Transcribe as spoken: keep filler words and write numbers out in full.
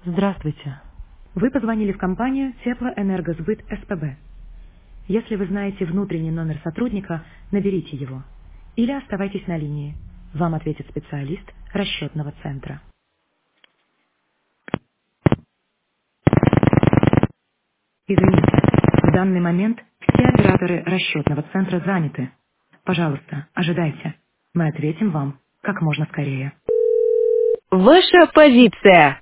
Здравствуйте. Вы позвонили в компанию Теплоэнергосбыт СПБ. Если вы знаете внутренний номер сотрудника, наберите его. Или оставайтесь на линии. Вам ответит специалист расчетного центра. Извините, в данный момент все операторы расчетного центра заняты. Пожалуйста, ожидайте. Мы ответим вам как можно скорее. Ваша позиция.